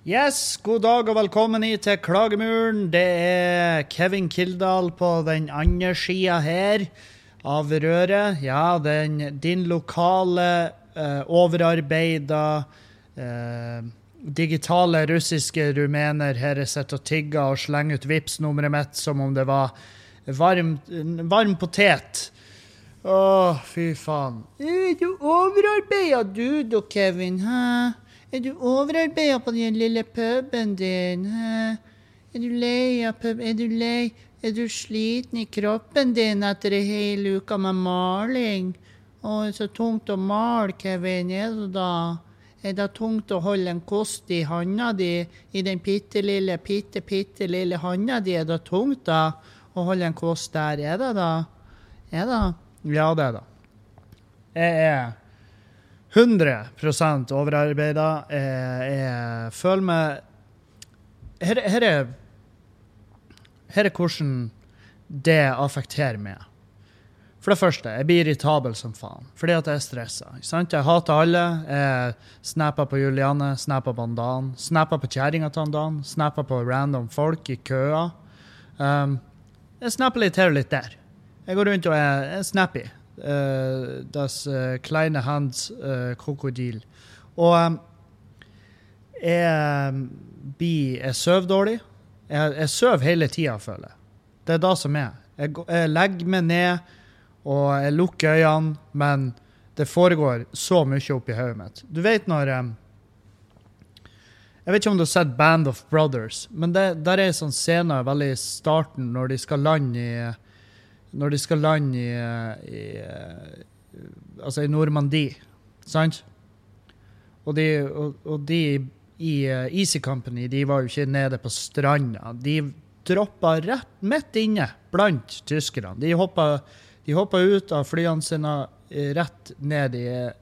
Yes, god dag og velkommen hit til Klagemuren. Det Kevin Kildahl på den andre siden her av røret. Ja, din lokale, overarbeida, digitale russiske rumener her sitter og tigger og slenger ut Vipps-nummeret mitt som om det var varm potet. Åh, fy faen. Du overarbeider du da, Kevin, hæ? Du overarbeidet på den lille puben din, hæ? Du lei av pub? Du lei? Du sliten i kroppen din etter en hel uke med maling? Åh, så tungt å male, Kevin, det da? Det tungt å holde en kost i handa di, i den pitte lille handa di? Det tungt da, å holde en kost der? Det da? Det? Ja, det da. Jeg 100% overarbeidet. Jeg føler meg... Her hvordan det affekterer meg. For det første, jeg blir irritabel som faen, fordi at jeg stresser. Ikke sant? Jeg hater alle. Jeg snapper på Juliane, snapper på Dan, snapper på kjæringa til Dan, snapper på random folk i køa. Jeg snapper litt her og litt der. Jeg går rundt og er snappy. Das kleine Hans krokodil. Og jeg søv dårlig. Jeg søv hele tiden, føler jeg. Det da som er. Jeg legger meg ned, og jeg lukker øynene, men det foregår så mye opp i hodet mitt. Du vet når... Jeg vet ikke om du har sett Band of Brothers, men der en sånn scene veldig i starten når de skal lande altså i Normandie, sant? Og de i Easy Company, de var jo ikke nede på stranda. De droppet rett midt inne blant tyskerne. De hoppet ut av flyene sine rett ned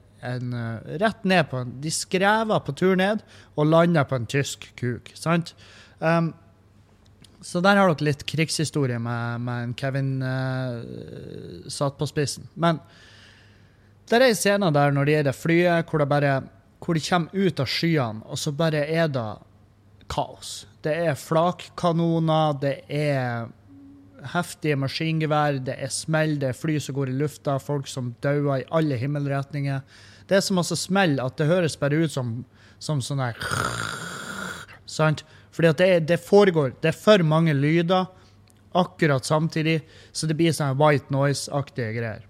på de skrevet på tur ned og landet på en tysk kuk, sant? Så der har dere litt krigshistorie med en Kevin satt på spissen. Men det en scene der når de det flyet, hvor de kommer ut av skyene, og så bare det kaos. Det flakkanoner, det heftige maskingevær, det smell, det fly som går i lufta, folk som dør i alle himmelretninger. Det som også smell, at det høres bare ut som sånn her, sant? Fordi at det foregår, det for mange lyder akkurat samtidig, så det blir sånn white noise-aktige greier.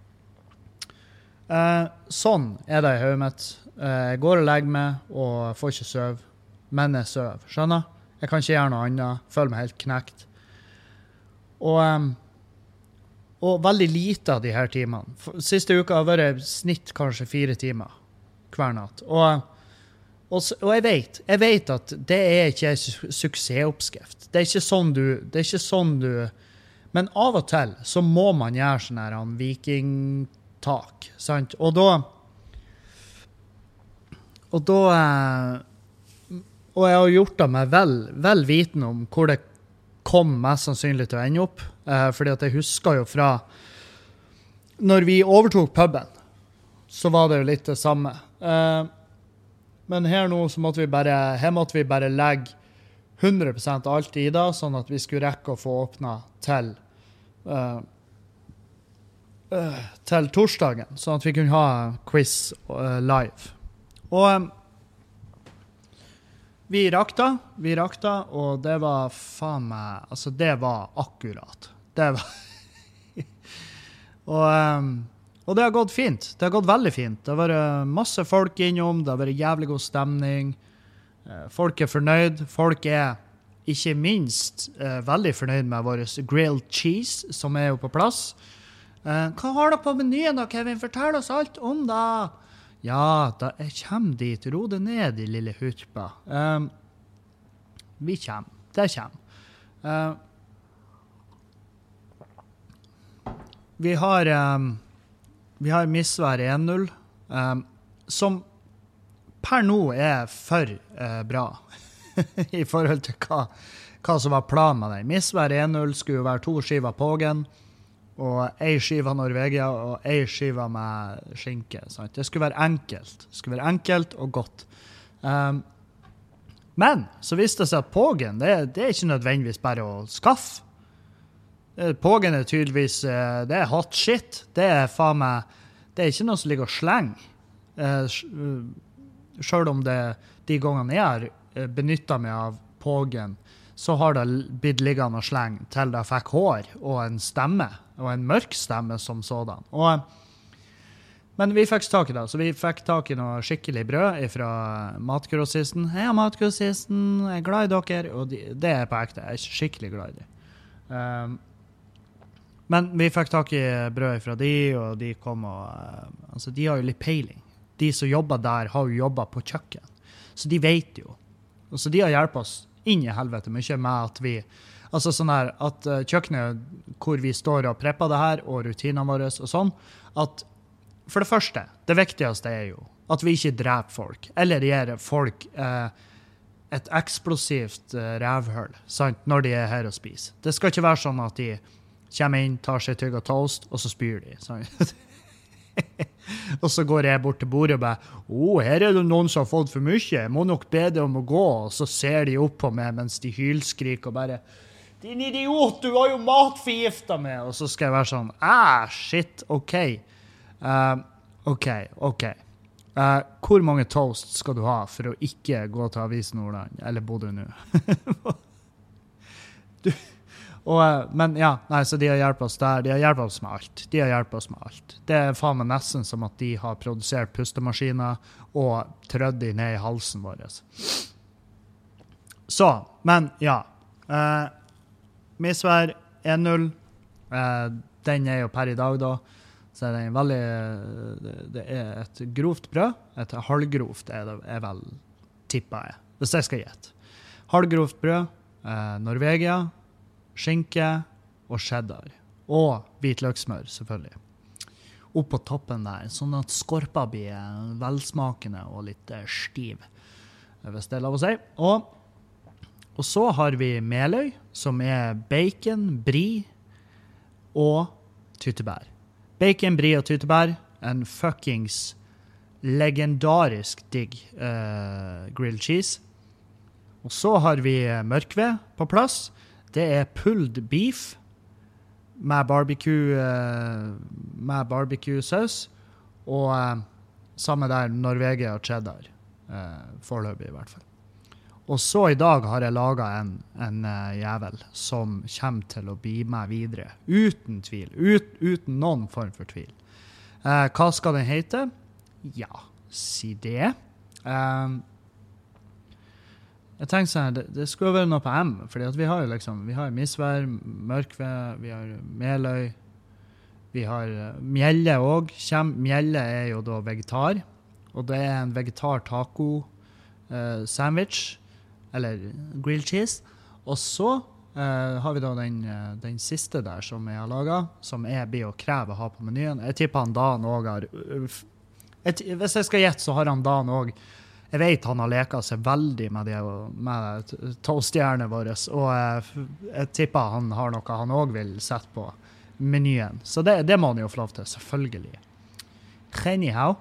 Sånn det i hodet mitt. Jeg går og legger meg og får ikke søv, men jeg søv, skjønner? Jeg kan ikke gjøre noe annet, føler meg helt knekt. Og veldig lite av de her timene. Siste uka har vært snitt kanskje 4 timer hver natt. Og jeg vet at det ikke en suksessoppskrift. Det ikke sånn du, men av og til så må man gjøre sånne her vikingtak, sant? Og jeg har gjort det med vel viten om hvor det kom mest sannsynlig til å ende opp, fordi at jeg husker jo fra når vi overtok puben, så var det jo litt det samme. Men her nå så måtte vi bare legge 100% alt i det, sånn at vi skulle rekke å få åpnet til torsdagen, sånn at vi kunne ha quiz live. Og vi rakta, og det var faen meg, altså det var akkurat. Det var... Og det har gått fint. Det har gått veldig fint. Det har vært masse folk innom. Det har vært jævlig god stemning. Folk fornøyd. Folk ikke minst veldig fornøyd med vår grilled cheese, som jo på plass. Hva har du på menyen da, Kevin? Fortell oss alt om det. Ja, da jeg kommer dit. Ro det ned, de lille hurpa. Vi kommer. Det kommer. Vi har misvær 1-0, som per nå for bra i forhold til hva som var planen med den. Misvær 1-0 skulle jo være 2 skiver pågen, og 1 skive Norvegia, og 1 skive med skinke. Sant? Det skulle være enkelt. Det skulle være enkelt og godt. Men så viste det seg at pågen, det er ikke nødvendigvis bare å skaffe. Pågen er tydeligvis, det er hot shit. Det er faen meg, det er ikke noe som ligger og slenger. Selv om det, de gangene jeg har benyttet meg av pågen, så har det blitt liggende og slenge til det fikk hår og en stemme, og en mørk stemme som sådan. Men vi fikk tak i det, så vi fikk tak i noe skikkelig brød fra matgrossisten. Hei, matgrossisten, jeg er glad i dere, og det er på ekte, jeg er skikkelig glad i dem. Men vi fikk tak i brød fra de, og de kom altså de har jo litt peiling. De som jobber der har jo jobbet på kjøkken, så de vet jo. Og så de har hjulpet oss inn i helvete mye med at vi, altså sånn her, at kjøkkenet hvor vi står og prepper det her, og rutinene våre og sånn, at for det første, det viktigste er jo at vi ikke dreper folk, eller gir folk et eksplosivt revhull, sant, når de er her og spiser. Det skal ikke være sånn at de kommer inn, tar seg tygg og toast, og så spyr de. Sant? Og så går jeg bort til bordet og bare, her er det noen som har fått for mye, jeg må nok be dem om å gå, og så ser de opp på meg mens de hylskriker og bare, din idiot, du har jo matforgiftet meg, og så skal jeg være sånn, shit, ok. Ok. Hvor mange toast skal du ha for å ikke gå til Avisen Nordland, eller Bodø nå? Men ja, nei, så de har hjulpet oss der, de har hjulpet oss med alt. Det er faen meg nesten som at de har produsert pustemaskiner og trødd de ned i halsen vår. Så, men ja, Misvær 1-0, den er jo per i dag da, så er det er et grovt brød, et halvgrovt er vel tippet jeg, hvis jeg skal gjette. Halvgrovt brød, Norvegia, skinke og cheddar, og hvitløksmør selvfølgelig. Opp på toppen der, sånn at skorpa blir velsmakende og litt stiv, hvis det er lov å si. Og så har vi meløy, som er bacon, brie og tyttebær. Bacon, brie og tyttebær, en fuckings legendarisk digg grilled cheese. Og så har vi mørkved på plass. Det er pulled beef med barbecue-saus, og samme der Norvegia og cheddar, foreløpig i hvert fall. Og så i dag har jeg laget en jævel som kommer til å bli med videre, uten tvil, uten noen form for tvil. Hva skal den hete? Ja, si det. Jeg tenker sånn, det skulle være noe på M, fordi at vi har jo liksom, vi har misvær, mørkved, vi har meløy, vi har mjelle også. Mjelle er jo da vegetar, og det er en vegetar taco sandwich, eller grilled cheese. Og så har vi da den siste der som jeg har laget, som jeg blir å kreve å ha på menyen. Jeg tipper han Dan også har... Hvis jeg skal gjette, så har han Dan også... Jeg vet han har leket seg veldig med toastjernene våre, og jeg tipper han har noe han også vil sette på menyen. Så det må han jo få lov til, selvfølgelig. Anyhow.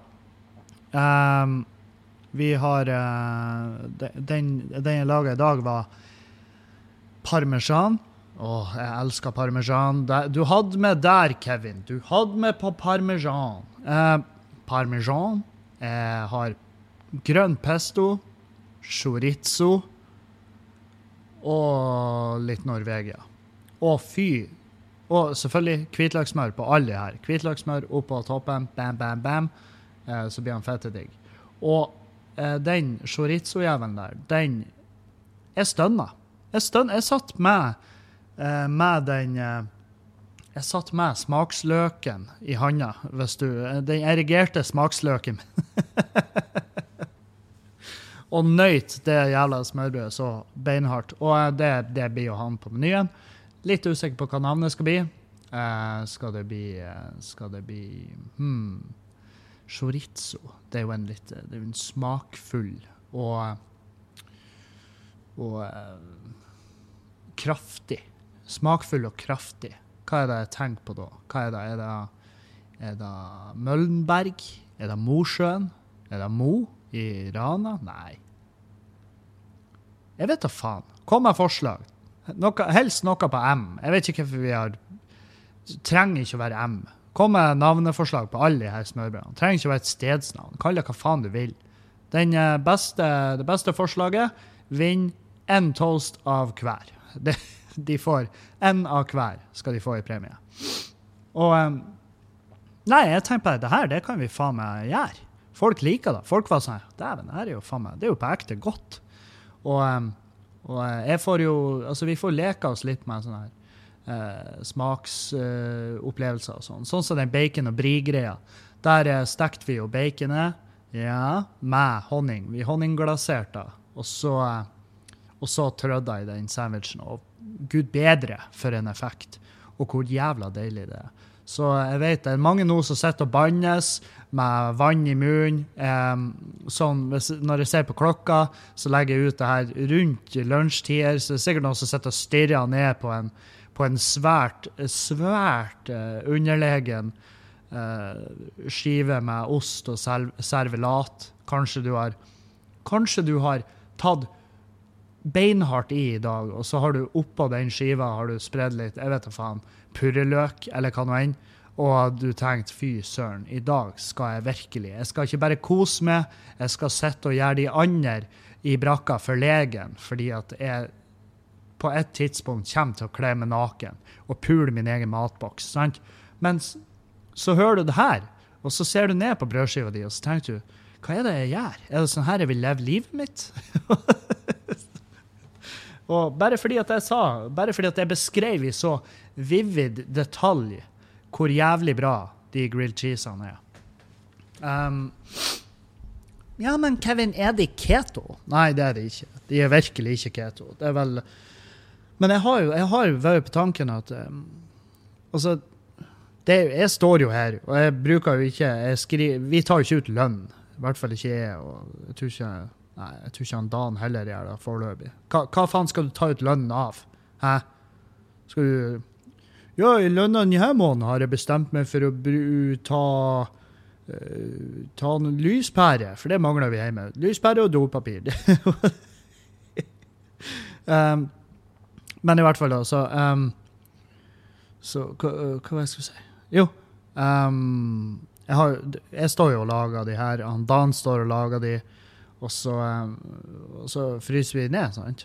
Vi har den jeg laget i dag var parmesan. Jeg elsker parmesan. Du hadde med der, Kevin. Du hadde med på parmesan. Parmesan har grønn pesto, chorizo og litt Norvegia. Og selvfølgelig hvitløksmør på alle her. Hvitløksmør opp på toppen, bam, bam, bam. Så blir han fette digg. Og den chorizo-jævelen der, den er stønna. Jeg satt med den jeg satt med smaksløken i handa, den erigerte smaksløken. Og nøyt det jævla smørbrødet så beinhardt. Og det blir jo han på menyen. Litt usikker på hva navnet skal bli. Skal det bli chorizo. Det er jo en smakfull og kraftig. Smakfull og kraftig. Hva er det jeg tenker på da? Hva er det? Er det Møllenberg? Er det Mosjøen? Er det Mo i Rana? Nei. Jeg vet da faen. Kom med forslag. Helst noe på M. Jeg vet ikke hvorfor vi har... Trenger ikke å være M. Kom med navneforslag på alle de her smørbrødene. Trenger ikke å være et stedsnavn. Kall det hva faen du vil. Det beste forslaget vinner en toast av hver. De får en av hver skal de få i premie. Og nei, jeg tenker på det her, det kan vi faen meg gjøre. Folk liker det. Folk var sånn, dæven, det her er jo faen meg, det er jo på ekte godt. Og jeg får jo, altså vi får leke oss litt med sånne her smaksopplevelser og sånn. Sånn som den bacon og brie-greia. Der stekte vi jo baconet, ja, med honning. Vi honningglaserte, og så trødde jeg den sandwichen, og Gud bedre for en effekt, og hvor jævla deilig det er. Så jeg vet det er mange nå som sitter og bannes med vann i munnen. Sånn, når jeg ser på klokka, så legger jeg ut det her rundt lunsjtider, så det er sikkert noen som sitter og stirrer ned på en svært underlegen skive med ost og servelat. Kanskje du har tatt beinhardt i dag, og så har du oppå den skiva har du spredd litt, jeg vet ikke faen, purreløk eller hva noe enn, og du tenkte, fy søren, i dag skal jeg skal ikke bare kose meg, jeg skal sitte og gjøre de andre i brakka for legen, fordi at jeg på et tidspunkt kommer til å kle meg naken og pule min egen matboks, sant? Men så hører du det her, og så ser du ned på brødskiva di, og så tenker du, hva er det jeg gjør? Er det sånn her jeg vil leve livet mitt? Og bare fordi at jeg beskrev i så vivid detalj hvor jævlig bra de grilled cheesene er. Ja, men Kevin, er de keto? Nei, det er de ikke. De er virkelig ikke keto. Det er vel... Men jeg har jo vært på tanken at... altså, jeg står jo her, og jeg bruker jo ikke... vi tar jo ikke ut lønn. I hvert fall ikke jeg, og jeg tror ikke... Nei, jeg tror ikke han Dan heller gjør det foreløpig. Hva faen skal du ta ut lønnen av? Hæ? Skal du... Ja, i lønnen i her måneden har jeg bestemt meg for å ta en lyspære, for det mangler vi hjemme. Lyspære og dopapir. Men i hvert fall da, så hva jeg skal si? Jo, jeg står jo og lager de her, han Dan står og lager de, og så fryser vi ned, sant?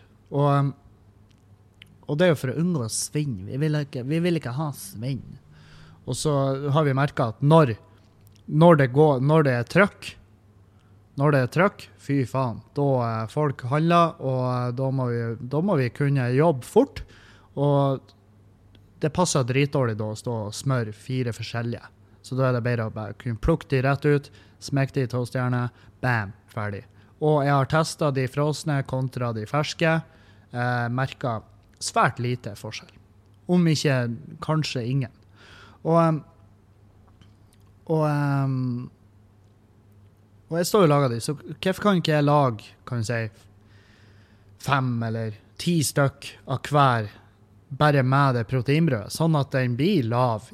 Og det er jo for å unngå svinn. Vi vil ikke ha svinn. Og så har vi merket at når det er trøkk, fy faen, da folk handler, og da må vi kunne jobbe fort, og det passer dritdårlig da å stå og smøre 4 forskjellige. Så da er det bedre å bare kunne plukke de rett ut, smekke de i toastjernet, bam, ferdig. Og jeg har testet de frosne kontra de ferske, merket svært lite forskjell. Om ikke kanskje ingen. Og jeg står og lager de, så hvorfor kan ikke jeg lage, kan vi si, 5 eller 10 stykk av hver, bare med det proteinbrød, sånn at den blir lav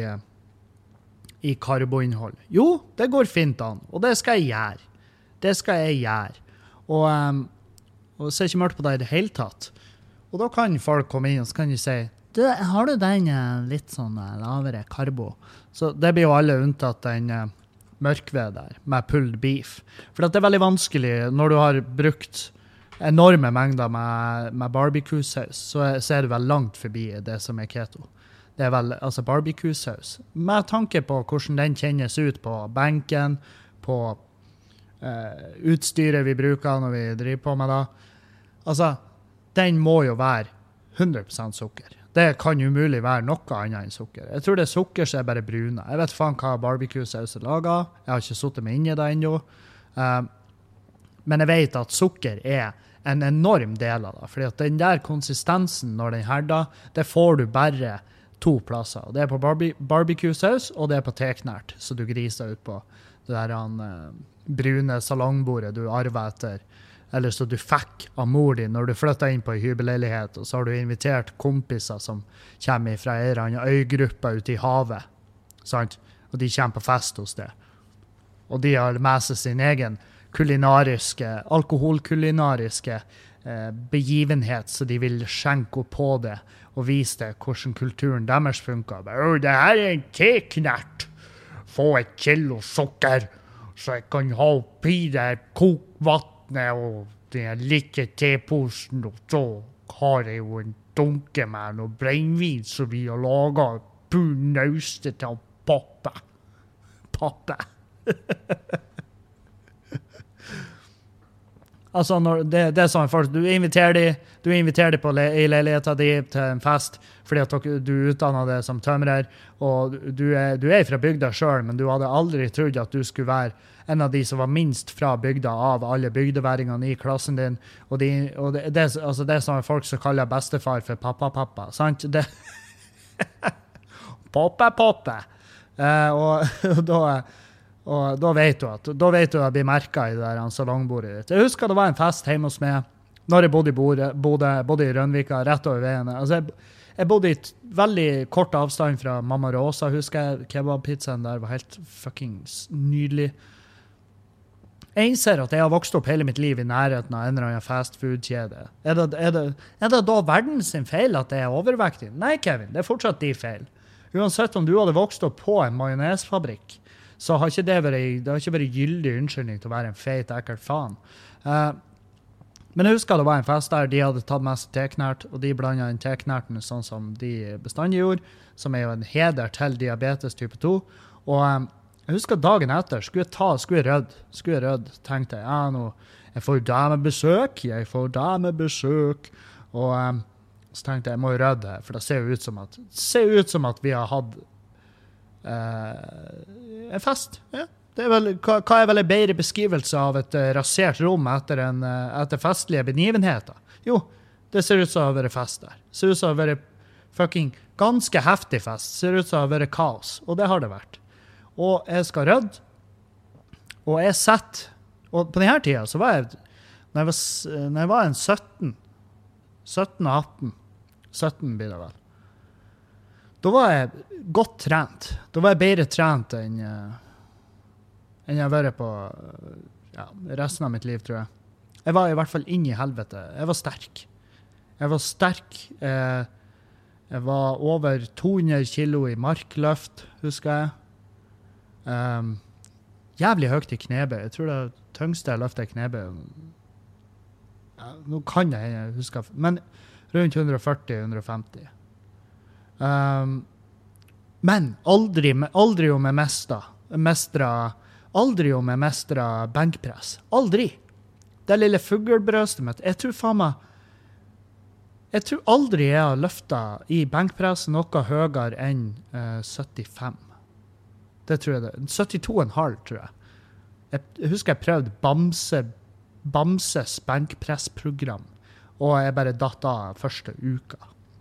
i karboinnhold. Jo, det går fint an, og det skal jeg gjøre. Og ser ikke mørkt på det i det hele tatt. Og da kan folk komme inn, og så kan de si, har du den litt sånn lavere karbo? Så det blir jo alle unntatt den mørkved der, med pulled beef. For det er veldig vanskelig når du har brukt enorme mengder med barbecue-saus, så er du vel langt forbi det som er keto. Det er vel, altså barbecue-saus. Med tanke på hvordan den kjennes ut på benken, på utstyret vi bruker når vi driver på med det. Altså, den må jo være 100% sukker. Det kan jo umulig være noe annet enn sukker. Jeg tror det er sukker som er bare brune. Jeg vet faen hva barbecue-saus er laget. Jeg har ikke suttet meg inn i det ennå. Men jeg vet at sukker er en enorm del av det. Fordi at den der konsistensen når den herder, det får du bare 2 plasser. Det er på barbecue-saus, og det er på teknært, så du griser ut på det der brune salongbordet du arver etter, eller så du fikk av mor din når du flyttet inn på en hybelleilighet, og så har du invitert kompiser som kommer fra en eller annen øygruppe ute i havet, sant? Og de kommer på fest hos deg. Og de har med seg sin egen alkoholkulinariske begivenhet, så de vil skjenke opp på det og vise det hvordan kulturen deres funker. Det her en teknert. Få et kilo sukker, så jeg kan ha oppi det kokvattnet og den like teposen, og så har jeg jo en dunke med noe brennvin som vi har laget punauste til å poppe. Altså, det er sånn folk, du inviterer de i leiligheten din til en fest, fordi at du utdannet det som tømrer, og du er fra bygda selv, men du hadde aldri trodd at du skulle være en av de som var minst fra bygda av alle bygdeværingene i klassen din, og det er sånne folk som kaller bestefar for pappa, sant? Det Poppe. Og da vet du at det blir merket i det der salongbordet ditt. Jeg husker det var en fest hjemme hos meg, når jeg bodde i Rønvika, rett over veien. Altså, jeg bodde i veldig kort avstand fra Mamma Rosa, husker jeg. Kebabpizzaen der var helt fucking nydelig. Jeg innser at jeg har vokst opp hele mitt liv i nærheten av en eller annen fast food-kjede. Er det da verdens sin feil at jeg er overvektig? Nei, Kevin, det er fortsatt de feil. Uansett om du hadde vokst opp på en majonesfabrikk, så har ikke det har ikke vært gyldig unnskyldning til å være en feit, ekkelt faen. Men jeg husker det var en fest der de hadde tatt med seg teknert, og de blandet inn teknerten sånn som de bestandig gjorde, som er jo en heder til diabetes type 2. Og jeg husker dagen etter, skulle jeg rødde, tenkte jeg, jeg får damebesøk, og så tenkte jeg må rødde her, for det ser jo ut som at vi har hatt en fest, ja. Det er vel, hva er vel en bedre beskrivelse av et rasert rom etter festlige begivenheter? Jo, det ser ut som å ha vært fest der. Det ser ut som å ha vært fucking ganske heftig fest. Det ser ut som å ha vært kaos, og det har det vært. Og jeg skal rødde, og jeg og på denne tiden så var jeg, når jeg var en 17 og 18, 17 blir det vel, da var jeg godt trent. Da var jeg bedre trent enn jeg har vært på resten av mitt liv, tror jeg. Jeg var i hvert fall inn i helvete. Jeg var sterk. Jeg var over 200 kilo i markløft, husker jeg. Jævlig høyt i knebøy. Jeg tror det tyngste jeg løftet i knebøy. Nå kan jeg huske, men rundt 140-150. Men aldri om jeg mestra benkpress. Aldri. Det lille fuglebrøstet mitt. Jeg tror aldri jeg har løftet i benkpress noe høyere enn 75. Det tror jeg det. 72,5 tror jeg. Jeg husker jeg prøvde Bamses benkpressprogram, og jeg bare datt av første uka.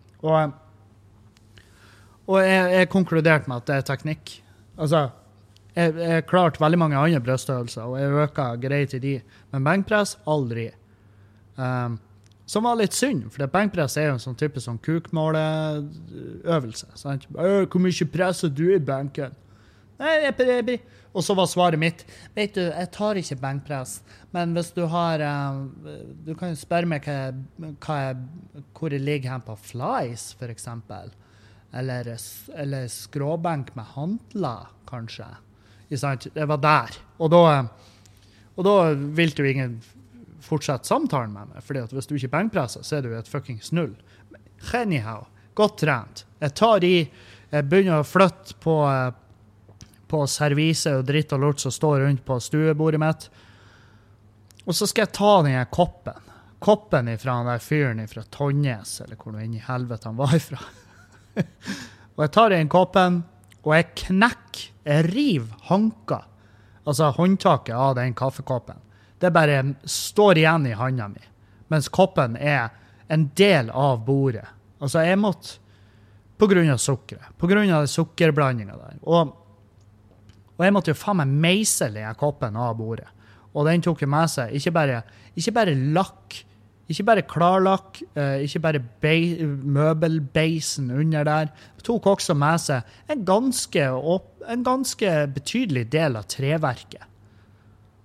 Og jeg konkluderte med at det er teknikk. Altså, jeg klarte veldig mange andre brøstøvelser, og jeg øket greit i de. Men benkpress, aldri. Som var litt synd, for benkpress er jo en sånn type sånn kukmåleøvelse. Sant? Hvor mye presser du i benken? Nei, og så var svaret mitt, vet du, jeg tar ikke benkpress, men hvis du har, du kan jo spørre meg hvor jeg ligger her på flies, for eksempel. Eller skråbenk med hantler, kanskje. Det var der. Og da vil jo ingen fortsette samtalen med meg, fordi at hvis du ikke benkpresser, så er du et fucking snull. Anyhow, godt trent. Jeg begynner å flytte på servise og dritt og lort som står rundt på stuebordet mitt. Og så skal jeg ta denne koppen ifra den der fyren ifra Tonjes, eller hvor noe inn i helvete han var ifra. Og jeg tar den koppen, og jeg river hanka, altså håndtaket av den kaffekoppen. Det bare står igjen i handa mi, mens koppen er en del av bordet. Altså jeg måtte, på grunn av sukkeret, på grunn av sukkerblandingen der, og jeg måtte jo faen meg meisele den koppen av bordet. Og den tok jo med seg, ikke bare lakk, ikke bare klarlakk, ikke bare møbelbeisen under der. Det tok også med seg en ganske betydelig del av treverket.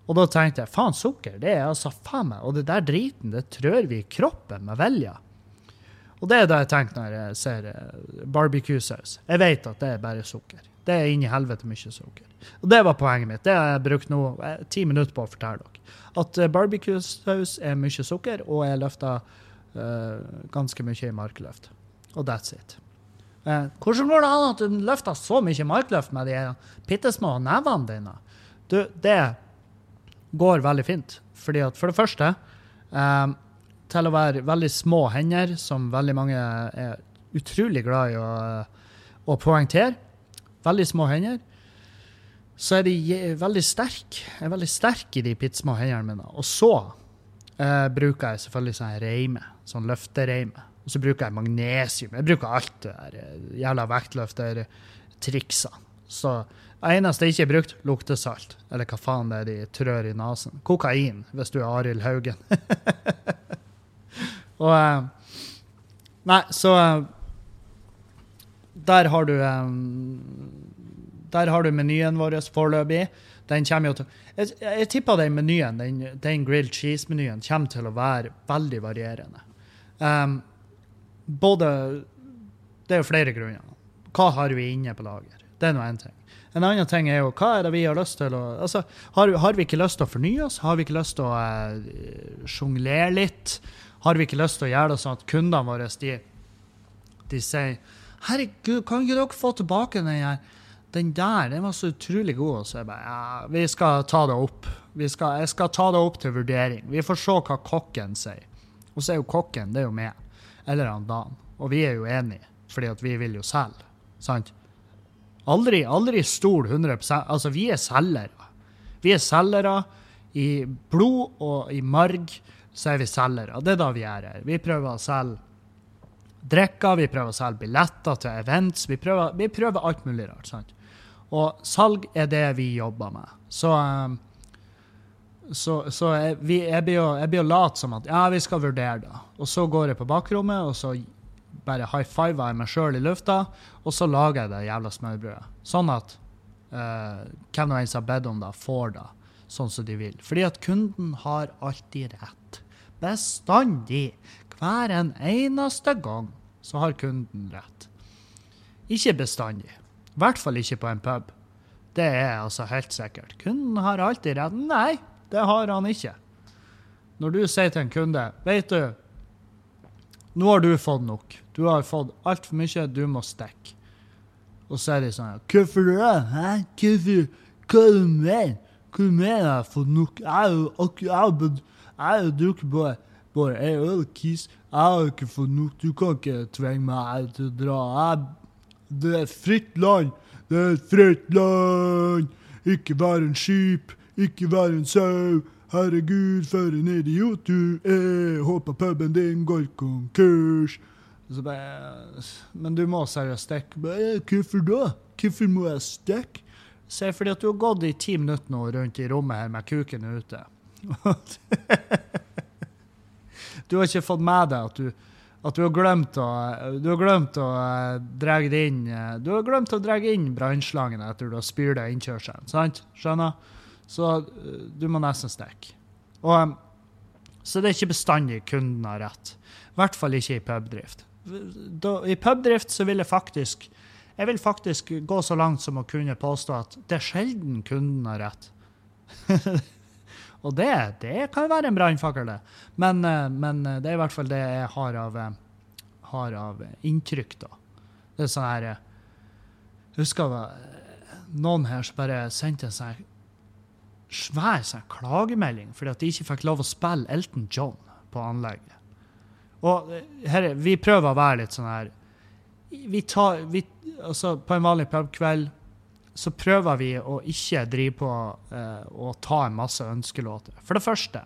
Og da tenkte jeg, faen, sukker, det altså faen meg, og det der driten, det trør vi i kroppen med velja. Og det da jeg tenker når jeg ser barbecue-saus. Jeg vet at det bare sukker. Det inn i helvete mye sukker. Og det var poenget mitt. Det har jeg brukt nå 10 minutter på å fortelle dere. At barbecue-saus mye sukker, og jeg løfter ganske mye i markløft. Og that's it. Hvordan går det an at du løfter så mye markløft med de pittesmå nevene dine? Du, det går veldig fint. Fordi at for det første, til å være veldig små hender, som veldig mange er utrolig glad i å poengtere, veldig små hender, så de veldig sterk. Jeg veldig sterk i de pittsmå hendene mine. Og så bruker jeg selvfølgelig sånn reime, sånn løftereime. Og så bruker jeg magnesium. Jeg bruker alt det der jævla vektløfter-triksene. Så det eneste jeg ikke har brukt, luktesalt. Eller hva faen det de trør i nasen. Kokain, hvis du Arild Haugen. Og nei, så der har du menyen vår foreløpig. Den kommer jo til... Jeg tipper den menyen, den grilled cheese-menyen, kommer til å være veldig varierende. Det er jo flere grunner. Hva har vi inne på lager? Det noe en ting. En annen ting jo, hva det vi har lyst til å... Altså, har vi ikke lyst til å fornye oss? Har vi ikke lyst til å jonglere litt? Har vi ikke lyst til å gjøre det sånn at kundene våre, de sier, herregud, kan ikke dere få tilbake den der, den var så utrolig god. Så jeg bare, ja, vi skal ta det opp. Jeg skal ta det opp til vurdering. Vi får se hva kokken sier. Og så jo kokken, det jo meg. Eller han Dan. Og vi jo enige, fordi at vi vil jo selge. Sant? Aldri stol 100%. Altså, vi selgere. Vi selgere i blod og i marg, så vi selgere. Det da vi her. Vi prøver å selge drikker, vi prøver å selge billetter til events, vi prøver alt mulig rart, sant? Og salg det vi jobber med. Så jeg blir jo lat som at, ja, vi skal vurdere det. Og så går jeg på bakrommet, og så bare high-fiver jeg meg selv i lufta, og så lager jeg det jævla smørbrødet. Sånn at hvem noen som har bedt om det, får det sånn som de vil. Fordi at kunden har alltid rett. Bestandig. Hver en eneste gang så har kunden rett. Ikke bestandig. I hvert fall ikke på en pub. Det altså helt sikkert. Kunden har alltid rett. Nei, det har han ikke. Når du sier til en kunde, vet du, nå har du fått nok. Du har fått alt for mye, du må stikke. Og så de sånn, hvorfor det? Hæ? Hvorfor? Hva du mener? Hva mener jeg har fått nok? Jeg har drukket bare en ølkis. Jeg har ikke fått nok. Du kan ikke tvinge meg til å dra. Det et fritt land. Det et fritt land. Ikke være en skip. Ikke være en sau. Herregud, for en idiot du håper puben din går konkurs. Så bare, men du må seriøst stikke. Hvorfor da? Hvorfor må jeg stikke? Se, fordi at du har gått i 10 minutter nå rundt i rommet her med kuken ute. Du har ikke fått med deg at du har glemt å dra inn brannslangen etter du har spyrt deg innkjørselen, sant? Skjønner? Så du må nesten stikke. Så det ikke bestandig kunden har rett. I hvert fall ikke i pubdrift. I pubdrift så vil jeg vil faktisk gå så langt som å kunne påstå at det sjelden kunden har rett. Og det kan være en brannfakkel det. Men det i hvert fall det jeg har av inntrykk da. Det sånn her, jeg husker noen her som bare sendte en sånn svær sånn klagemelding fordi at de ikke fikk lov å spille Elton John på anlegget. Og her, vi prøver å være litt sånn her, altså på en vanlig pubkveld, så prøver vi å ikke drive på og ta en masse ønskelåter. For det første,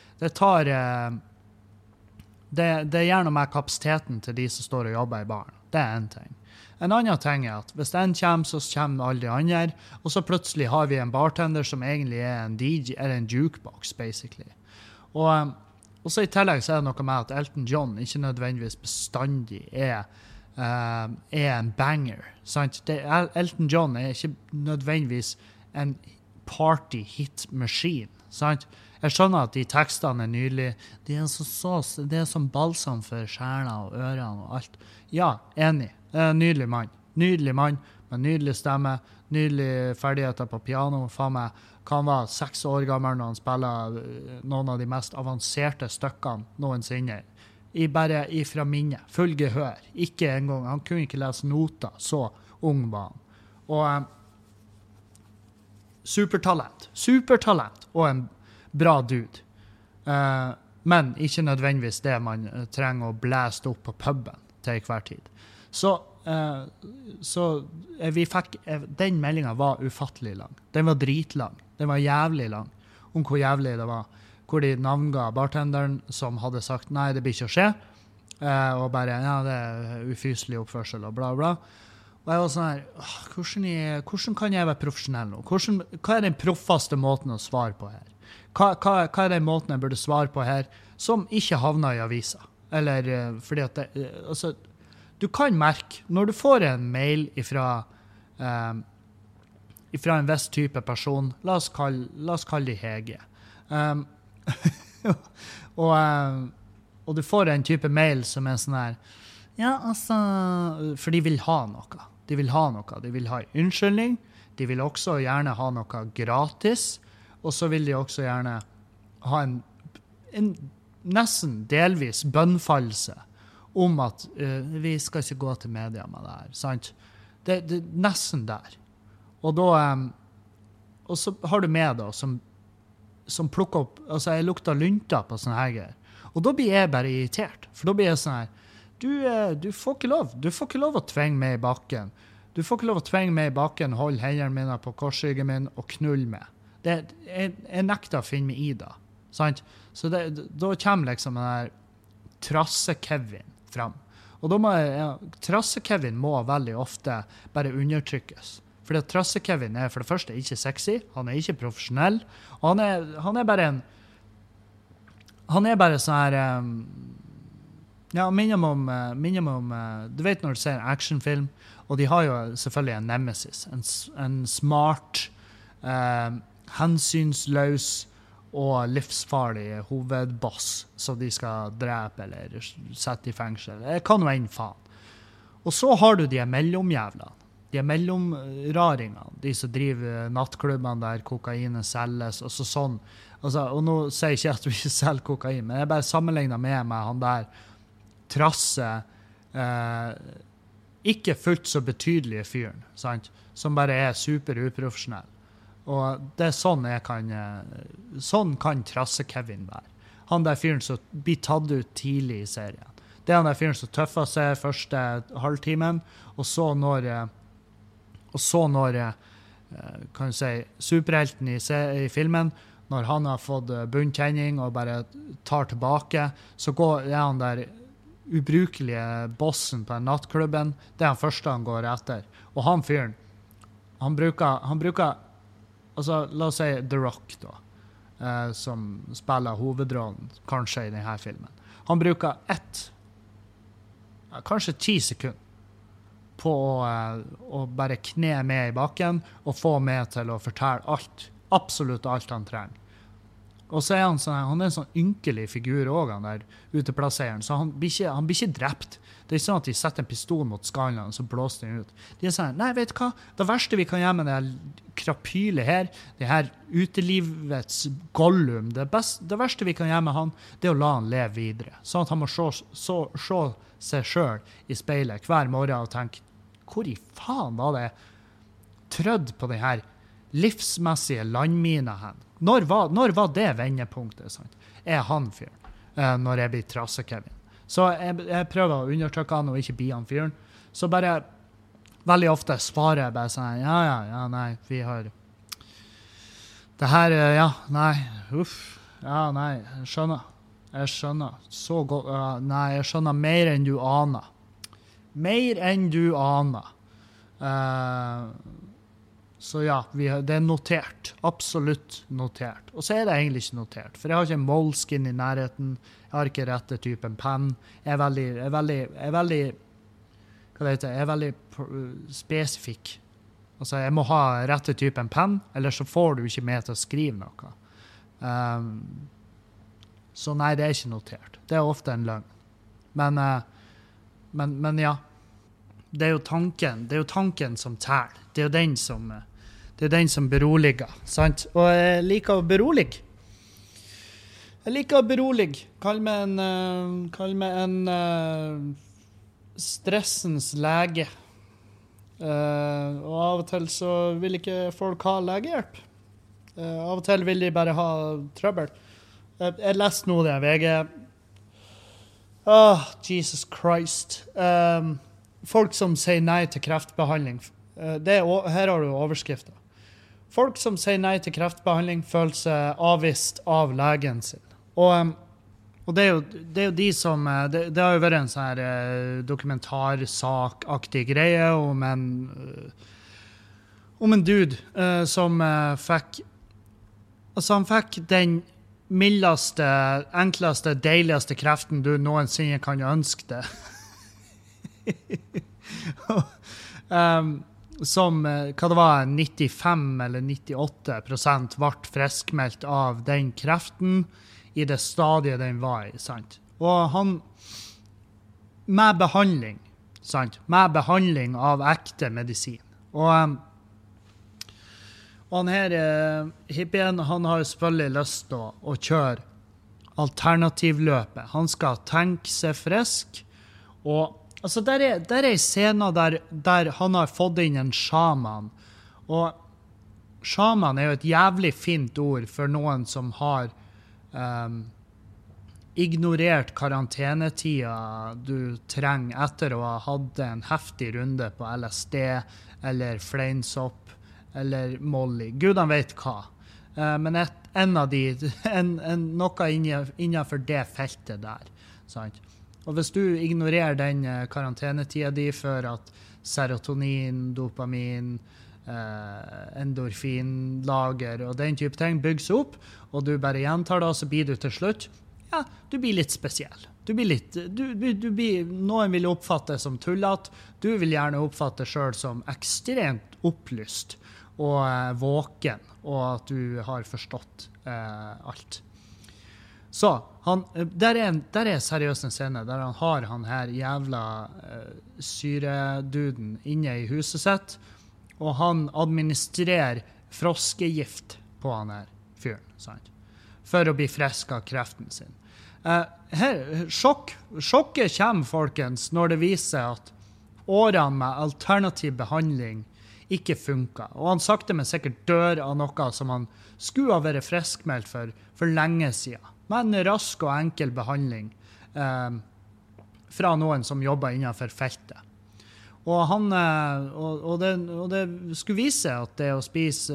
det gjør noe med kapasiteten til de som står og jobber i baren. Det en ting. En annen ting at hvis en kommer, så kommer alle de andre, og så plutselig har vi en bartender som egentlig en DJ, eller en jukebox, basically. Og så i tillegg så det noe med at Elton John ikke nødvendigvis bestandig en banger. Sant? Elton John ikke nødvendigvis en party hit machine. sant? Jeg skjønner at de tekstene er nydelige. Det er som balsam for sjela og ørene og alt. Ja, enig. Nydelig mann. Nydelig mann med nydelig stemme, nydelige ferdigheter på piano. Faen meg, kan være 6 år gammel når han spiller noen av de mest avanserte stykkene noensinne. Bare ifra minnet. Full gehør. Ikke engang. Han kunne ikke lese noter. Så ung var han. Og supertalent. Supertalent. Og en bra dude. Men ikke nødvendigvis det man trenger å blæste opp på puben til hver tid. Så vi fikk, den meldingen var ufattelig lang. Den var dritlang. Den var jævlig lang. Om hvor jævlig det var. Hvor de navnga bartenderen som hadde sagt nei, det blir ikke å skje. Og bare, ja, det er ufyselig oppførsel og bla bla. Og jeg var sånn her, hvordan kan jeg være profesjonell nå? Hva er den proffeste måten å svare på her? Hva er den måten jeg burde svare på her som ikke havner i avisa? Eller fordi at altså, du kan merke, når du får en mail ifra en viss type person, la oss kalle de Hege. Og du får en type mail som er sånn her, ja, altså, for de vil ha noe. De vil ha unnskyldning, de vil også gjerne ha noe gratis, og så vil de også gjerne ha en nesten delvis bønnfallelse om at vi skal ikke gå til media med det her, sant? Det er nesten der. Og da, og så har du med da, som plukker opp, altså jeg lukter lunta på sånne her, og da blir jeg bare irritert, for da blir jeg sånn her, du får ikke lov å tvinge meg i bakken, holde hendene mine på korsryggen min og knulle med. Jeg nekter å finne meg i det, sant? Så da kommer liksom den der Trasse-Kevin fram. Og da Trasse-Kevin må veldig ofte bare undertrykkes. Fordi at Trasse-Kevin er for det første ikke sexy, han er ikke profesjonell, og han er bare sånn her, ja, minner meg om, du vet når du ser en actionfilm, og de har jo selvfølgelig en nemesis, en smart, hensynsløs og livsfarlig hovedboss som de skal drepe eller sette i fengsel. Det kan jo en faen. Og så har du de mellomjævlene, de mellomraringene, de som driver nattklubbene der kokainet selges, og så sånn. Altså, og nå sier jeg ikke at vi ikke selger kokain, men jeg bare sammenligner med han der Trasse, ikke fullt så betydelige fyren, sant? Som bare er super uprofesjonell. Og det er sånn kan Trasse-Kevin være. Han der fyren som blir tatt ut tidlig i serien. Det er han der fyren som tøffer seg første halvtimen, og så når kan du si, superhelten i filmen, når han har fått bunnkjenning og bare tar tilbake, så er han der ubrukelige bossen på den nattklubben. Det er han første han går etter. Og han fyren, han bruker altså, la oss si The Rock da, som spiller hovedrollen kanskje i denne filmen. Han bruker kanskje 10 sekunder på å bare kne med i bakken og få med til å fortelle absolutt alt han trenger. Og så er han er en sånn ynkelig figur også, han der uteplassereren, så han blir ikke drept. Det er ikke sånn at de setter en pistol mot skallen og så blåser den ut. De er sånn, nei, vet du hva? Det verste vi kan gjøre med det krapylet her, det her utelivets Gollum, det verste vi kan gjøre med han, det er å la han leve videre. Sånn at han må se seg selv i speilet hver morgen og tenke, hvor i faen var det trødd på den her livsmessige landmina hen? Når var det vendepunktet, sant? Er han fyren, når jeg blir Trasse-Kevin? Så jeg prøver å undertrykke han og ikke bli han fyren. Så bare veldig ofte svarer jeg bare sånn, ja, nei, vi har det her, ja, nei, uff, ja, nei, jeg skjønner, så godt, nei, jeg skjønner mer enn du aner. Så ja, det er notert, absolutt notert. Og så er det egentlig ikke notert, for jeg har ikke en Moleskine i nærheten, jeg har ikke rette typen penn, jeg er veldig spesifikk. Altså, jeg må ha rette typen penn, eller så får du ikke med til å skrive noe. Så nei, det ikke notert. Det ofte en løgn. Men ja, det jo tanken som tæl. Det er den som beroliger, sant? Og jeg liker å berolige. Kall meg en stressens lege. Og av og til så vil ikke folk ha legehjelp. Av og til vil de bare ha trøbbel. Jeg leste nå det, VG. Jesus Christ. Folk som sier nei til kreftbehandling. Her har du overskrifter. Folk som sier nei til kreftbehandling føler seg avvist av legen sin. Og det er jo de som det har jo vært en sånn her dokumentarsakaktig greie om en dude som fikk han fikk den mildeste, enkleste, deiligste kreften du noensinne kan ønske deg. Som hva det var 95 eller 98% ble friskmeldt av den kreften i det stadiet den var i, sant? Og han med behandling, sant? Med behandling av ekte medisin. Og han her hippien, han har jo selvfølgelig lyst til å kjøre alternativløpet. Han skal tenke seg frisk, og altså der er en scene der han har fått inn en shaman, og shaman er jo et jævlig fint ord for noen som har ignorert karantenetida du trenger etter å ha hatt en heftig runde på LSD eller fleinsopp eller Molly. Gudene vet hva. Men en av de, noe innenfor det feltet der. Sant? Og hvis du ignorerer den karantenetida di for at serotonin, dopamin, endorfinlager og den type ting bygger seg opp, og du bare gjentar det, så blir du til slutt, ja, du blir litt spesiell. Du blir, noen vil oppfatte det som tullet, du vil gjerne oppfatte det selv som ekstremt opplyst og våken, og at du har forstått alt. Så, der er seriøst en scene der han har han her jævla syreduden inne i huset sitt, og han administrerer froskegift på han her fyren, sant? For å bli frisk av kreften sin. Sjokket kommer, folkens, når det viser at årene med alternativ behandling ikke funker. Og han sakte men sikkert dør av noe som han skulle ha vært friskmeldt for lenge siden. Med en rask og enkel behandling fra noen som jobber innenfor feltet. Og det skulle vise at det å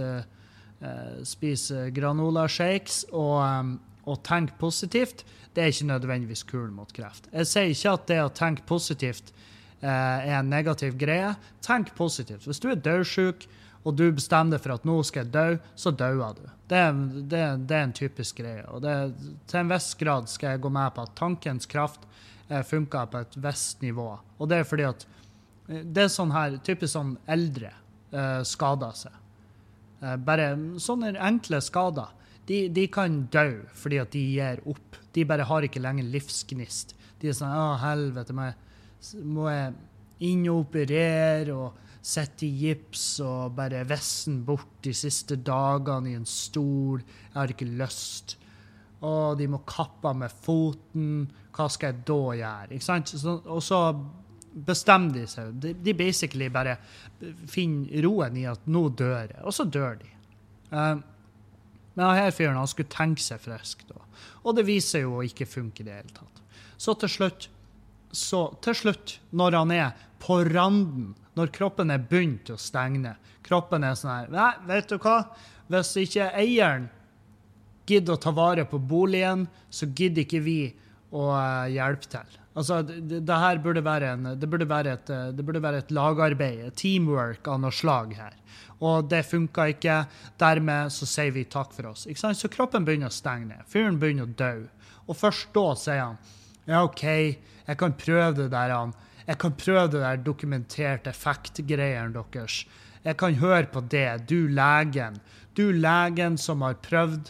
spise granola shakes og tenke positivt, det er ikke nødvendigvis kul mot kreft. Jeg sier ikke at det å tenke positivt er en negativ greie. Tenk positivt. Hvis du er dødsjuk, og du bestemmer deg for at nå skal jeg dø, så døer du. Det er en typisk greie. Og til en viss grad skal jeg gå med på at tankens kraft funker på et visst nivå. Og det er fordi at det er sånn her, typisk sånn eldre skader seg. Bare sånne enkle skader. De kan dø fordi at de gir opp. De bare har ikke lenger livsgnist. De er sånn, helvete, må jeg innoperere og sette i gips og bare vessen bort de siste dagene i en stol. Jeg har ikke lyst. De må kappe med foten. Hva skal jeg da gjøre? Ikke sant? Og så bestemmer de seg. De basically bare finner roen i at nå dør jeg. Og så dør de. Men her fyren, han skulle tenke seg frisk da. Og det viser jo å ikke funke i det hele tatt. Så til slutt, når han er på randen, når kroppen er begynt å stenge, kroppen er sånn her, nei, vet du hva? Hvis ikke eieren gidder å ta vare på boligen, så gidder ikke vi å hjelpe til. Altså, det her burde være et lagarbeid, et teamwork av noe slag her. Og det funker ikke, dermed så sier vi takk for oss. Ikke sant? Så kroppen begynner å stenge ned, fyren begynner å dø. Og først da sier han, ja, ok, jeg kan prøve det der dokumenterte effektgreiene deres. Jeg kan høre på det, du legen som har prøvd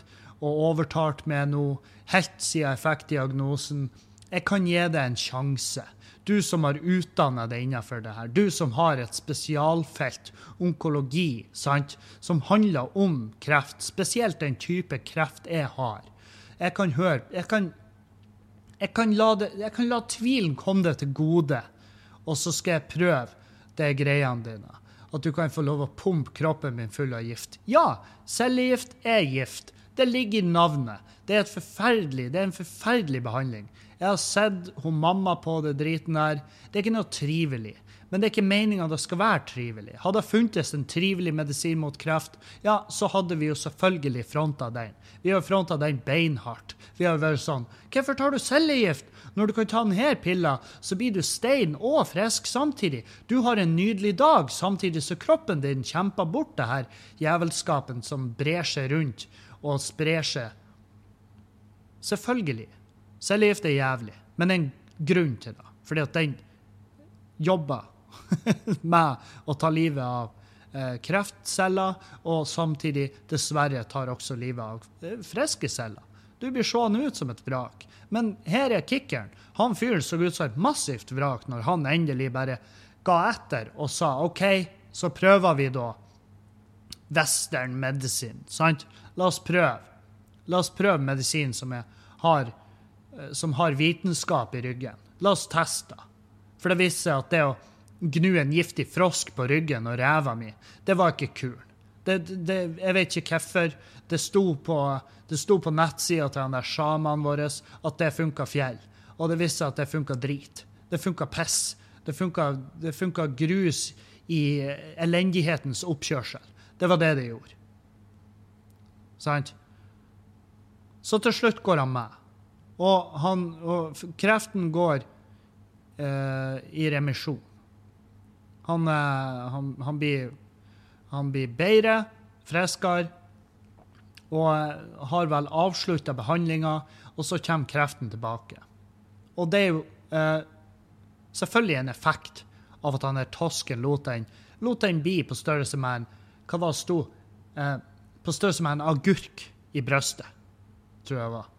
og overtalt med noe helt siden jeg fikk diagnosen. Jeg kan gi deg en sjanse. Du som har utdannet deg innenfor det her. Du som har et spesialfelt, onkologi, sant? Som handler om kreft. Spesielt den type kreft jeg har. Jeg kan la tvilen komme deg til gode, og så skal jeg prøve de greiene dine. At du kan få lov å pumpe kroppen min full av gift. Ja, cellegift er gift. Det ligger i navnet. Det er en forferdelig behandling. Jeg har sett hun mamma på det driten der. Det er ikke noe trivelig. Men det er ikke meningen at det skal være trivelig. Hadde det funtes en trivelig medisin mot kreft, ja, så hadde vi jo selvfølgelig frontet den. Vi har frontet den beinhardt. Vi har vært sånn, hvorfor tar du cellegift? Når du kan ta denne pilla, så blir du stein og frisk samtidig. Du har en nydelig dag, samtidig så kroppen din kjemper bort det her jævelskapen som brer seg rundt og sprer seg. Selvfølgelig. Cellegift er jævlig, men det er en grunn til det. Fordi at den jobber med å ta livet av kreftceller, og samtidig dessverre tar også livet av friske celler. Du blir seende ut som et vrak. Men her er kickeren. Han fyren så ut som et massivt vrak når han endelig bare ga etter og sa, ok, så prøver vi da western medisin, sant? La oss prøve medisin som har vitenskap i ryggen. La oss teste. For det viser seg at det å gnu en giftig frosk på ryggen og ræva mi, det var ikke kul. Jeg vet ikke hvorfor. Det sto på nettsida til han der sjamanen vår at det funket fjell. Og det viste seg at det funket drit. Det funket piss. Det funket grus i elendighetens oppkjørsel. Det var det gjorde. Sant? Så til slutt går han med. Og kreften går i remisjon. Han blir bedre, friskere, og har vel avsluttet behandlingen, og så kommer kreften tilbake. Og det er jo selvfølgelig en effekt av at han er tosken lot den bli på størrelse med en, hva var det stod? På størrelse med en agurk i brøstet, tror jeg var.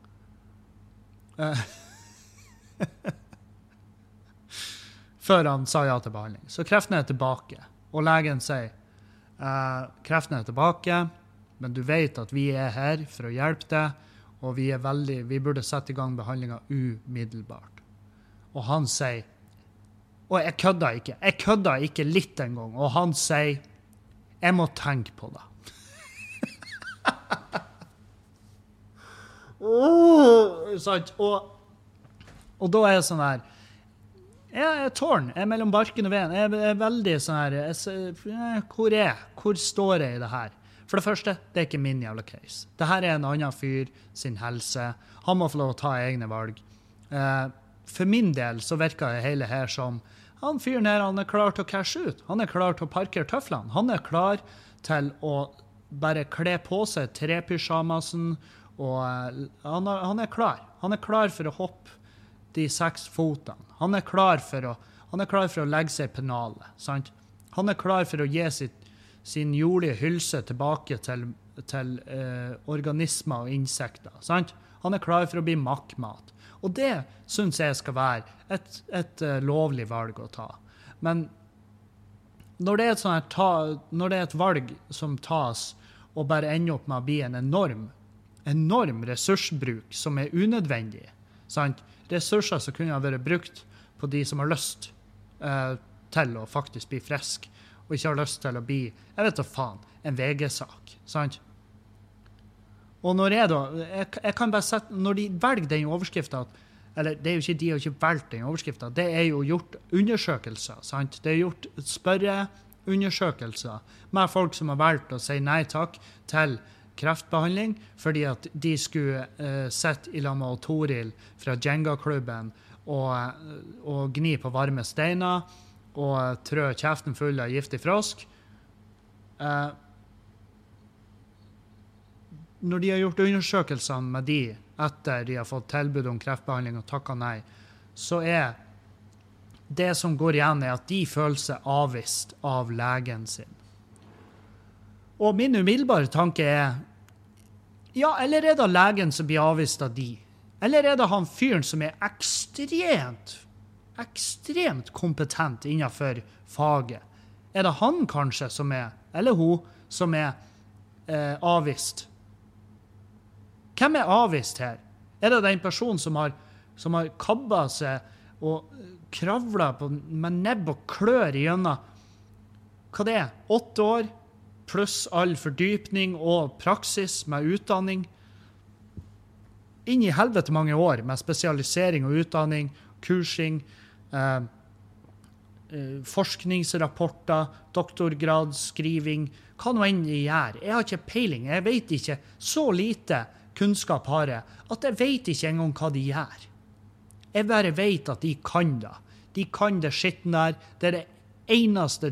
Før han sa ja til behandling. Så kreften er tilbake, og legen sier, kreften er tilbake, men du vet at vi er her for å hjelpe deg, og vi burde sette i gang behandlingen umiddelbart. Og han sier, og jeg kødda ikke litt en gang, og han sier, jeg må tenke på det. Og da er jeg sånn her, jeg er tårn, jeg er mellom barken og veden, jeg er veldig sånn her, hvor står jeg i det her? For det første, det er ikke min jævla case. Dette er en annen fyr sin helse. Han må få lov å ta egne valg. For min del så virker det hele her som han fyren her, han er klar til å cashe ut. Han er klar til å parkere tøflene. Han er klar til å bare kle på seg trepyjamasen, og han er klar. Han er klar for å hoppe de 6 fotene. Han er klar for å legge seg i pennalet, sant? Han er klar for å gi sin jordige hylse tilbake til organismer og insekter, sant? Han er klar for å bli makkmat. Og det synes jeg skal være et lovlig valg å ta. Men når det er et valg som tas, og bare ender opp med å bli en enorm ressursbruk som er unødvendig, sant? Ressurser som kunne ha vært brukt på de som har lyst til å faktisk bli frisk, og ikke har lyst til å bli, jeg vet da faen, en VG-sak, sant? Og når jeg kan bare sette, når de velger den overskriften, eller det er jo ikke de har ikke valgt den overskriften, det er jo gjort undersøkelser, sant? Det er gjort spørreundersøkelser med folk som har valgt å si nei takk til kreftbehandling, fordi at de skulle sette i lag med Toril fra Jenga-klubben og gni på varme steiner, og trø kjeften full av giftig frosk. Når de har gjort undersøkelsene med de etter de har fått tilbud om kreftbehandling og takket nei, så er det som går igjen at de føler seg avvist av legen sin. Og min umiddelbare tanke er, Ja, eller det legen som blir avvist av de? Eller det han fyren som ekstremt kompetent innenfor faget? Det han kanskje som eller hun som avvist? Hvem avvist her? Det den personen som har kabbet seg og kravlet med nebb og klør igjennom, hva det 8 år, pluss all fordypning og praksis med utdanning, inn i helvete mange år med spesialisering og utdanning, kursing, forskningsrapporter, doktorgradsskriving, hva nå enn de gjør. Jeg har ikke peiling, jeg vet ikke. Så lite kunnskap har jeg, at jeg vet ikke engang hva de gjør. Jeg bare vet at de kan det. De kan det skitten der. Det det eneste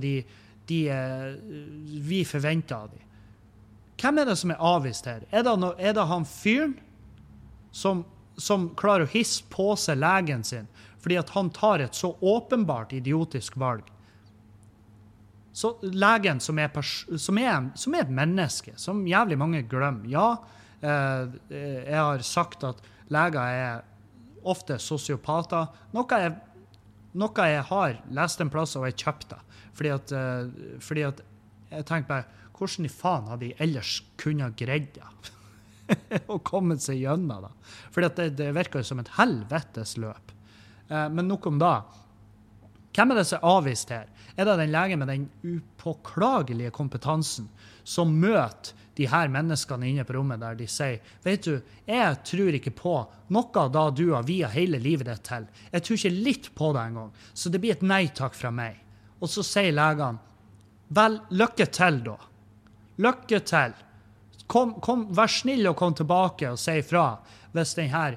vi forventer av dem. Hvem det som avvist her? Det han fyren som klarer å hisse på seg legen sin, fordi at han tar et så åpenbart idiotisk valg? Så legen som et menneske, som jævlig mange glemmer. Ja, jeg har sagt at leger ofte sosiopater, noe jeg har lest en plass og jeg kjøpt det. Fordi at jeg tenker bare, hvordan i faen hadde de ellers kunnet greid det? Og kommet seg gjennom det. Fordi at det virker jo som et helvetes løp. Men nok om da. Hvem det som avvist her? Det den legen med den upåklagelige kompetansen som møter de her menneskene inne på rommet der de sier, vet du, jeg tror ikke på noe da du har via hele livet ditt til. Jeg tror ikke litt på det en gang. Så det blir et nei takk fra meg. Og så sier legene, vel, lykke til da. Lykke til. Vær snill og kom tilbake og si fra hvis den her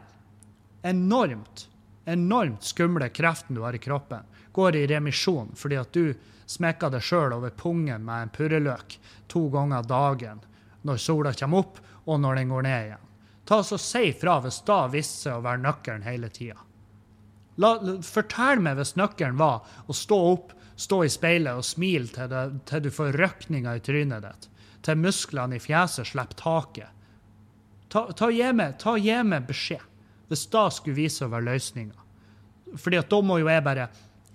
enormt skumle kreften du har i kroppen går i remisjon fordi at du smekker deg selv over pungen med en purreløk 2 ganger dagen når sola kommer opp og når den går ned igjen. Ta så si fra hvis da viste seg å være nøkkelen hele tiden. Fortell meg hvis nøkkelen var å stå opp, stå i speilet og smile til du får røkninger i trynet ditt. Til musklene i fjeset slipper taket. Gi meg beskjed, hvis da skulle vise å være løsninger. Fordi at da må jo jeg bare,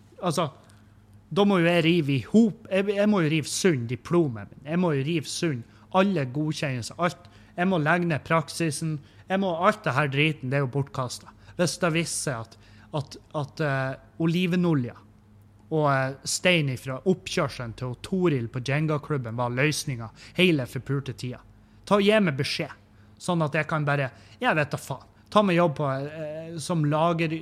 da må jo jeg rive i hop, jeg må jo rive sund diplomet min, jeg må jo rive sund alle godkjennelser, alt. Jeg må legge ned praksisen, alt det her driten, det jo bortkastet. Hvis det viser seg at olivenolja og stein fra oppkjørselen til Toril på Jenga-klubben var løsningen hele forpulte tida. Gi meg beskjed, sånn at jeg kan bare, jeg vet da faen, ta meg jobb som lager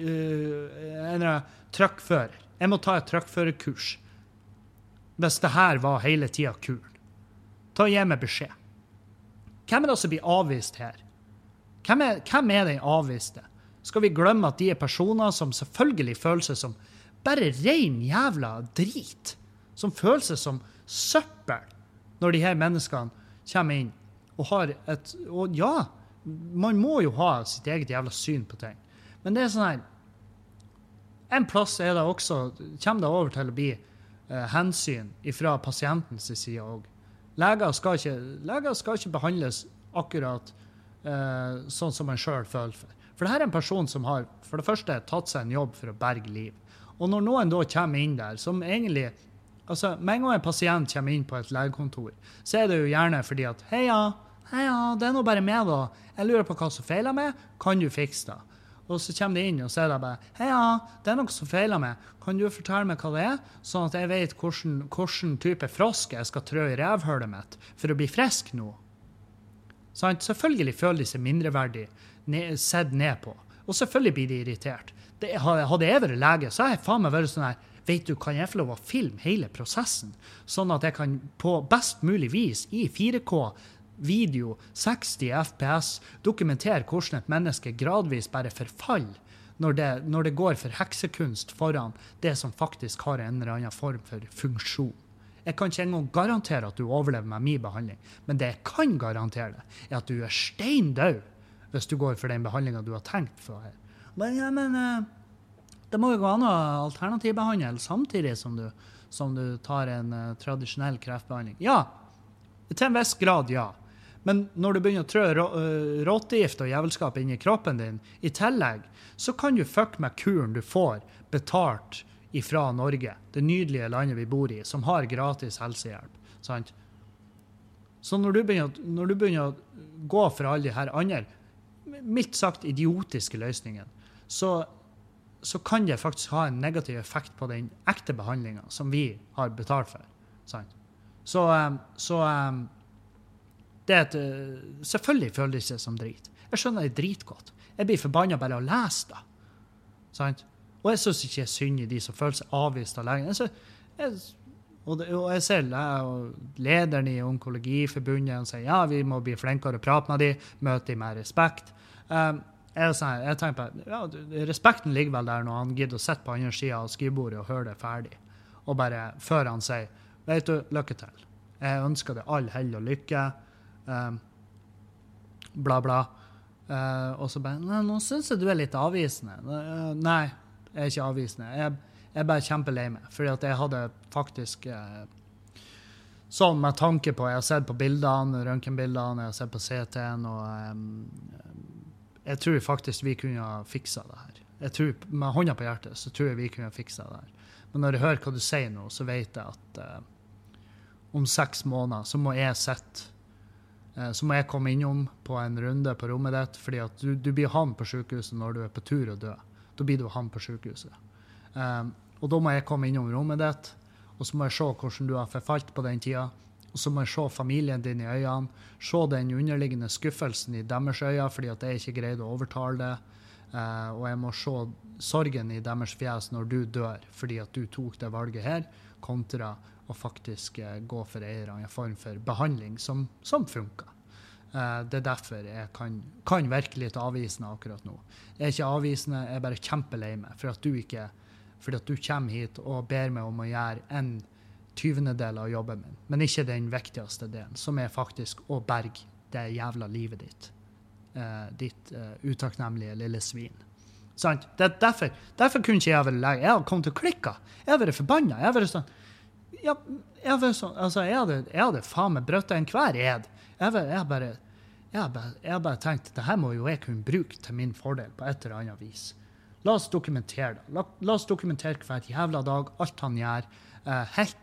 trøkkfører. Jeg må ta et trøkkførerkurs. Hvis det her var hele tida kuren. Gi meg beskjed. Hvem det som blir avvist her? Hvem den avviste? Skal vi glemme at de personer som selvfølgelig føler seg som bare ren jævla drit, som føler seg som søppel når de her menneskene kommer inn og har og ja, man må jo ha sitt eget jævla syn på ting. Men det sånn her, en plass det også, kommer det over til å bli hensyn fra pasientens side også. Leger skal ikke behandles akkurat sånn som man selv føler for. For det her en person som har, for det første, tatt seg en jobb for å berge liv. Og når noen da kommer inn der, som egentlig, med en gang en pasient kommer inn på et legekontor, så det jo gjerne fordi at, heia, det noe bare med da. Jeg lurer på hva som feiler meg, kan du fikse det? Og så kommer de inn og sier det bare, heia, det noe som feiler meg, kan du fortelle meg hva det sånn at jeg vet hvordan type frosk jeg skal trø i revhølet mitt for å bli frisk nå? Sånn, selvfølgelig føler de seg mindreverdig, sett ned på. Og selvfølgelig blir de irritert. Hadde jeg vært lege, så har jeg faen meg vært sånn her, vet du, kan jeg få lov å filme hele prosessen, sånn at jeg kan på best mulig vis i 4K video, 60 FPS, dokumentere hvordan et menneske gradvis bare forfaller når det går for heksekunst foran det som faktisk har en eller annen form for funksjon. Jeg kan ikke engang garantere at du overlever med min behandling, men det jeg kan garantere deg at du steindød hvis du går for den behandlingen du har tenkt for her. Men det må jo gå an å alternativbehandle samtidig som du tar en tradisjonell kreftbehandling. Ja, til en viss grad, ja. Men når du begynner å trø råtegift og jævelskap inn i kroppen din, i tillegg, så kan du fuck med kuren du får betalt ifra Norge, det nydelige landet vi bor i, som har gratis helsehjelp. Sant? Så når du begynner å gå for alle de her andre, mildt sagt idiotiske løsningene, så kan det faktisk ha en negativ effekt på den ekte behandlingen som vi har betalt for. Sant? Så det er selvfølgelig føler det seg som drit. Jeg skjønner det dritgodt. Jeg blir forbannet bare å lese det. Sant? Og jeg synes ikke synd i de som føler seg avvist av legen. Og jeg ser lederen i Onkologiforbundet og sier, ja, vi må bli flinkere å prate med de, møte de med respekt. Jeg tenker på, ja, respekten ligger vel der når han gidder å sette på andre siden av skrivebordet og høre det ferdig. Og bare før han sier, vet du, lykke til. Jeg ønsker deg all hell og lykke. Bla, bla. Og så bare, nei, nå synes jeg du er litt avvisende. Nei, jeg er ikke avvisende. Jeg er bare kjempelei meg, fordi at jeg hadde faktisk sånn med tanke på, jeg har sett på bildene, røntgenbildene, jeg har sett på CT-en, og jeg tror faktisk vi kunne ha fikset det her. Jeg tror, med hånda på hjertet, så tror jeg vi kunne ha fikset det her. Men når jeg hører hva du sier nå, så vet jeg at om 6 måneder så må jeg komme innom på en runde på rommet ditt, fordi at du blir han på sykehuset når du er på tur og dø. Da blir du han på sykehuset. Og da må jeg komme innom rommet ditt, og så må jeg se hvordan du har forfalt på den tiden, og så må jeg se familien din i øynene, se den underliggende skuffelsen i deres øyne, fordi at jeg ikke greide å overtale det, og jeg må se sorgen i deres fjes når du dør, fordi at du tok det valget her, kontra å faktisk gå for en eller annen form for behandling som funker. Det er derfor jeg kan virkelig ta avvisende akkurat nå. Jeg er ikke avvisende, jeg er bare kjempelei meg, fordi at du kommer hit og ber meg om å gjøre en 20. del av jobben min, men ikke den viktigste delen, som er faktisk å berge det jævla livet ditt. Ditt utakknemlige lille svin. Sant? Derfor kunne ikke jeg være lege. Jeg hadde kommet til å klikke. Jeg hadde vært forbannet. Jeg hadde vært sånn, jeg hadde faen meg brøttet en hver ed. Jeg bare tenkt, det her må jo jeg kunne bruke til min fordel på et eller annet vis. La oss dokumentere det. La oss dokumentere hver jævla dag, alt han gjør, helt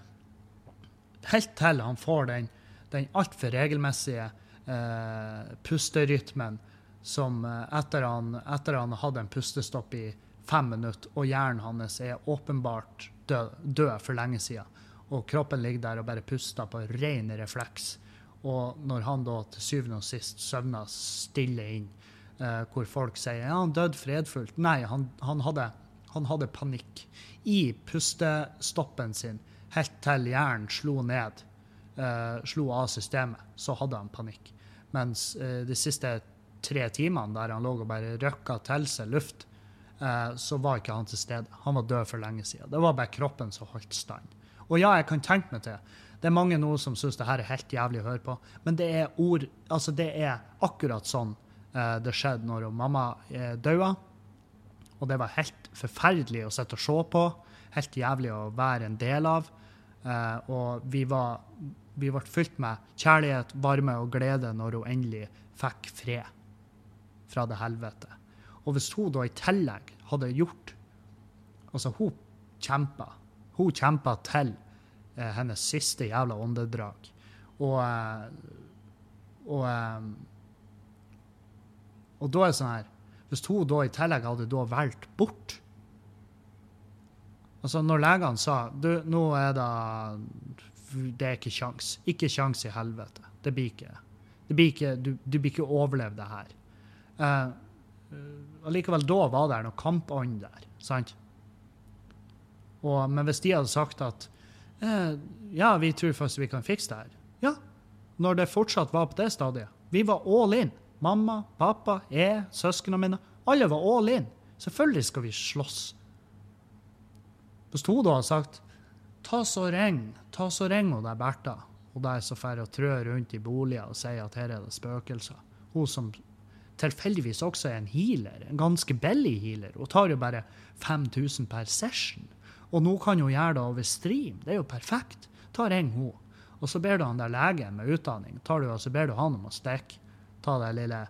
til han får den alt for regelmessige pusterytmen som etter han hadde en pustestopp i 5 minutter, og hjernen hans er åpenbart død for lenge siden, og kroppen ligger der og bare puster på ren refleks, og når han da til syvende og sist søvner stille inn, hvor folk sier, ja, han døde fredfullt. Nei, han hadde panikk i pustestoppen sin, helt til hjernen slo av systemet, så hadde han panikk. Mens de siste 3 timene der han lå og bare røkket til seg luft, så var ikke han til stede. Han var død for lenge siden. Det var bare kroppen som holdt stand. Og ja, jeg kan tenke meg til, det er mange nå som synes det her er helt jævlig å høre på, men det er akkurat sånn det skjedde når mamma døde, og det var helt forferdelig å sitte og se på, helt jævlig å være en del av, og vi ble fylt med kjærlighet, varme og glede når hun endelig fikk fred fra det helvete. Og hvis hun da i tillegg hadde gjort, altså hun kjempet til hennes siste jævla åndedrag, og da er det sånn her, hvis hun da i tillegg hadde da valgt bort, altså når legene sa, nå er det er ikke sjans i helvete, du blir ikke overlevd det her. Allikevel da var det noe kampånd der, sant? Men hvis de hadde sagt at ja, vi tror først vi kan fikse det her. Ja, når det fortsatt var på det stadiet. Vi var all in. Mamma, pappa, søskene mine. Alle var all in. Selvfølgelig skal vi slåss. Hvis hun da hadde sagt, ta så ring og der Bertha. Og der så færre å trø rundt i boliger og si at her er det spøkelser. Hun som tilfeldigvis også er en healer, en ganske billig healer, og tar jo bare 5 000 per session. Og nå kan hun gjøre det over stream. Det er jo perfekt. Ta ring hun. og så ber du han der legen med utdanning, så ber du han om å stikke, ta de lille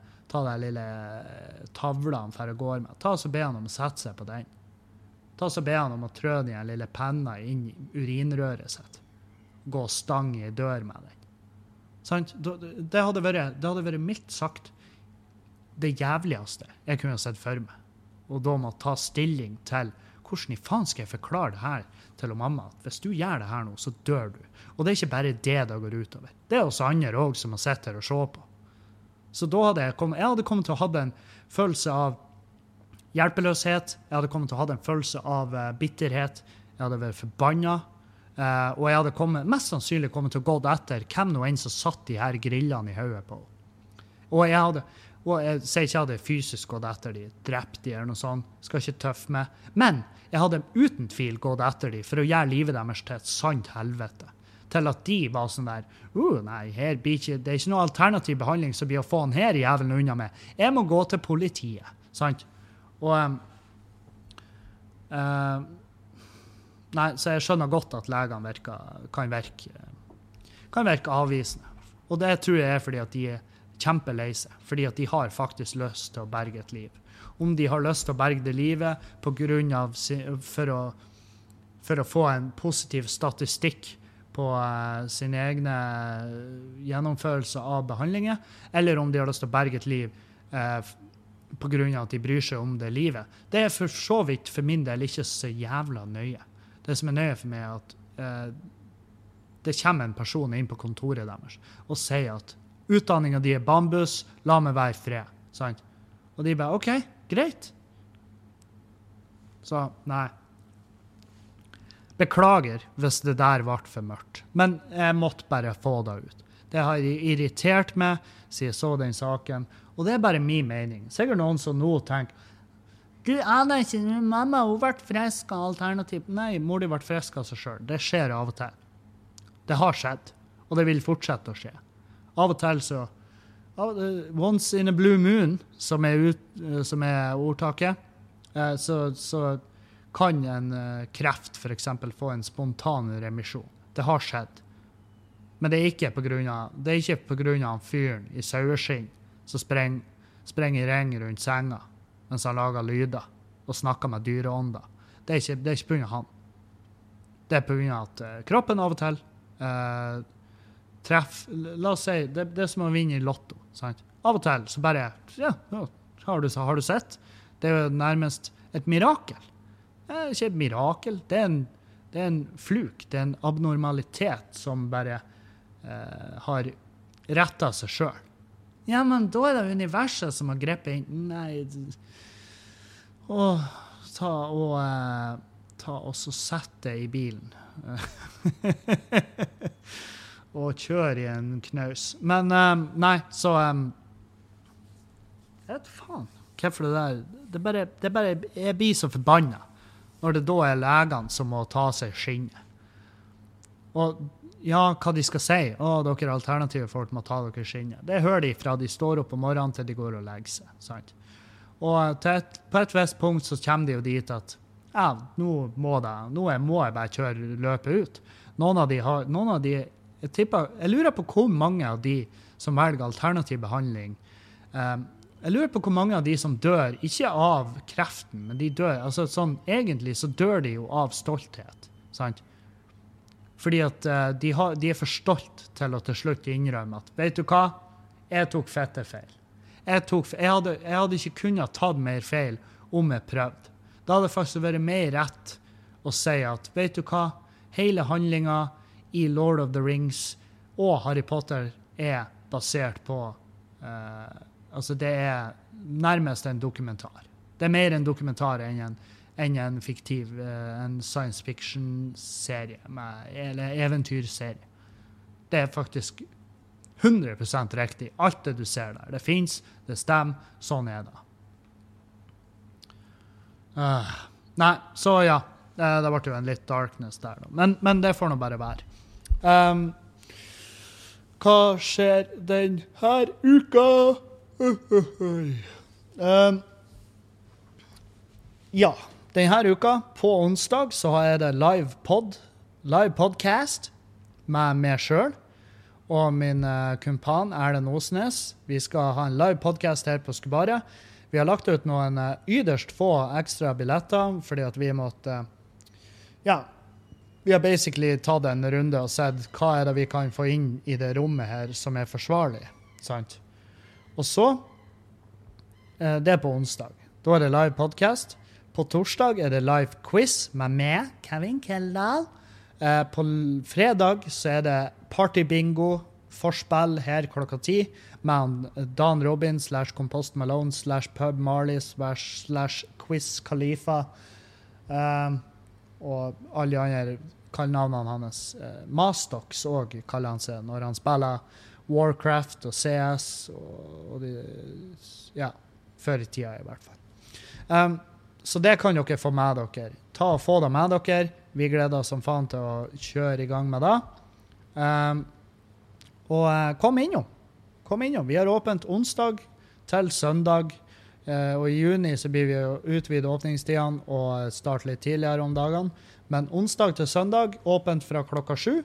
tavlene for å gå med, så ber han om å sette seg på den. Så ber han om å trø den lille penna inn i urinrøret sitt, gå og stange i dør med den. Sant? Det hadde vært mildt sagt det jævligste jeg kunne ha sett for meg. Og da må ta stilling til hvordan i faen skal jeg forklare det her til mamma, at hvis du gjør det her nå, så dør du. Og det er ikke bare det går utover. Det er oss andre også som har sett her og se på. Så da hadde jeg kommet til å ha en følelse av hjelpeløshet, jeg hadde kommet til å ha en følelse av bitterhet, jeg hadde vært forbannet, og jeg hadde mest sannsynlig kommet til å gå etter hvem nå enn som satt de her grillene i hodet på. Og jeg sier ikke at jeg hadde fysisk gått etter de, drept de eller noe sånt, skal ikke tøffe meg, men jeg hadde uten tvil gått etter de for å gjøre livet deres til et sant helvete. Til at de var sånn der, nei, det er ikke noe alternativ behandling som blir å få han her jævelen unna med. Jeg må gå til politiet, sant? Og, nei, så jeg skjønner godt at legene kan virke avvisende. Og det tror jeg er fordi at de er kjempelei seg, fordi at de har faktisk lyst til å berge et liv. Om de har lyst til å berge det livet for å få en positiv statistikk på sin egne gjennomførelse av behandlinger, eller om de har lyst til å berge et liv på grunn av at de bryr seg om det livet. Det er for så vidt for min del ikke så jævla nøye. Det som er nøye for meg er at det kommer en person inn på kontoret deres og sier at utdanningen de er bambus, la meg være i fred. Sant? Og de bare, ok, greit. Så, nei. Beklager hvis det der ble for mørkt. Men jeg måtte bare få det ut. Det har irritert meg, siden jeg så den saken. Og det er bare min mening. Sikkert noen som nå tenker, du aner ikke, mamma, hun ble frisk av alternativ. Nei, mor de ble frisk av seg selv. Det skjer av og til. Det har skjedd, og det vil fortsette å skje. Av og til så, once in a blue moon, som er ordtaket, så kan en kreft for eksempel få en spontan remisjon. Det har skjedd. Men det er ikke på grunn av fyren i saueskinn som sprenger i ring rundt senga mens han lager lyder og snakker med dyreånder. Det er ikke på grunn av han. Det er på grunn av at kroppen av og til la oss si, det er som å vinne i lotto, sant? Av og til, så bare, har du sett? Det er jo nærmest et mirakel. Det er ikke et mirakel, det er en fluk, det er en abnormalitet som bare har rettet seg selv. Ja, men da er det universet som har grepet inn. Nei, ta og så sett det i bilen. Og kjøre i en knaus. Men nei, så jeg vet faen hvorfor det der jeg blir så forbannet når det da er legene som må ta seg skinnet. Og ja, hva de skal si, dere alternative folk må ta dere skinnet. Det hører de fra de står opp om morgenen til de går og legger seg, sant? Og på et visst punkt så kommer de jo dit at ja, nå må jeg bare kjøre løpet ut. Noen av de jeg lurer på hvor mange av de som velger alternativ behandling, jeg lurer på hvor mange av de som dør, ikke av kreften, men de dør, altså sånn, egentlig så dør de jo av stolthet, sant? Fordi at de er for stolt til å til slutt innrømme at, vet du hva? Jeg tok fette feil. Jeg hadde ikke kunnet tatt mer feil om jeg prøvde. Da hadde det faktisk vært mer rett å si at, vet du hva? Hele handlingen i Lord of the Rings og Harry Potter er basert på altså det er nærmest en dokumentar. Det er mer en dokumentar enn en fiktiv en science fiction-serie eller eventyrserie. Det er faktisk 100% riktig. Alt det du ser der. Det finnes, det stemmer, sånn er det. Nei, så ja. Det ble jo en litt darkness der da. Men det får nå bare være. Hva skjer den her uka? Ja, denne uka på onsdag så har jeg det live podcast med meg selv. og min kumpan Erlend Osnes. Vi skal ha en live podcast her på Skubaret. Vi har lagt ut noen yderst få ekstra billetter, fordi at vi måtte, vi har basically tatt en runde og sett hva det vi kan få inn i det rommet her som forsvarlig, sant? Og så, det på onsdag. Da det live podcast. På torsdag det live quiz med meg, Kevin Kildahl. På fredag så det party bingo, forspill her klokka 10, med Dan Robin / Compost Malone / Pub Marley / Quiz Khalifa. Og alle andre kallenavnene hans. Mastox også kaller han seg når han spiller Warcraft og CS og før i tida i hvert fall. Så det kan dere få med dere. Ta og få det med dere. Vi gleder oss som faen til å kjøre i gang med det. Og kom innom. Vi har åpent onsdag til søndag. Og i juni så blir vi å utvide åpningstidene og starte litt tidligere om dagene. Men onsdag til søndag, åpent fra klokka 7.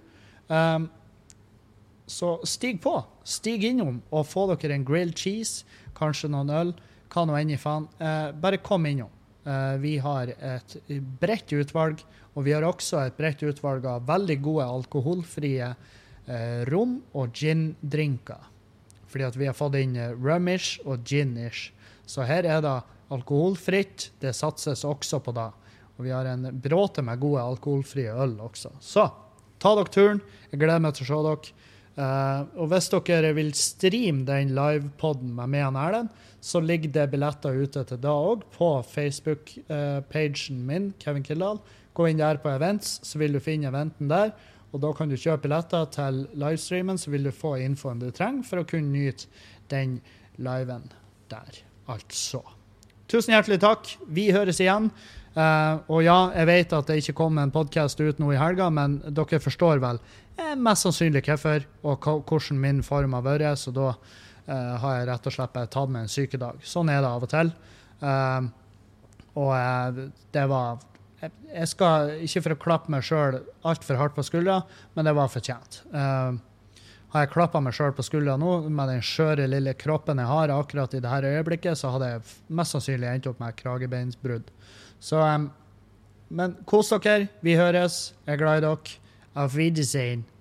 Så stig på. Stig innom og få dere en grilled cheese, kanskje noen øl, hva nå enn i faen. Bare kom innom. Vi har et bredt utvalg, og vi har også et bredt utvalg av veldig gode alkoholfrie rom- og gin-drinker. Fordi at vi har fått inn rumish og gin-ish. Så her det alkoholfritt, det satses også på det. Og vi har en bråte med gode alkoholfrie øl også. Så, ta dere turen. Jeg gleder meg til å se dere. Og hvis dere vil streame den livepodden med meg og Erlend, så ligger det billetter ute til da også på Facebook-pagen min, Kevin Kildahl. Gå inn der på events, så vil du finne eventen der, og da kan du kjøpe billetter til livestreamen, så vil du få infoen du trenger for å kunne nyte den liven der. Altså. Tusen hjertelig takk. Vi høres igjen. Og ja, jeg vet at det ikke kom en podcast ut nå i helga, men dere forstår vel mest sannsynlig hvorfor og hvordan min form har vært, så da har jeg rett og slett tatt med en sykedag. Sånn det av og til. Og det var, jeg skal ikke for å klappe meg selv alt for hardt på skuldra, men det var fortjent. Har jeg klappet meg selv på skuldra nå, med den skjøre lille kroppen jeg har akkurat i dette øyeblikket, så hadde jeg mest sannsynlig endt opp med kragebeinsbrudd. Så, men kos dere, vi høres, jeg er glad i dere. Auf Wiedersehen.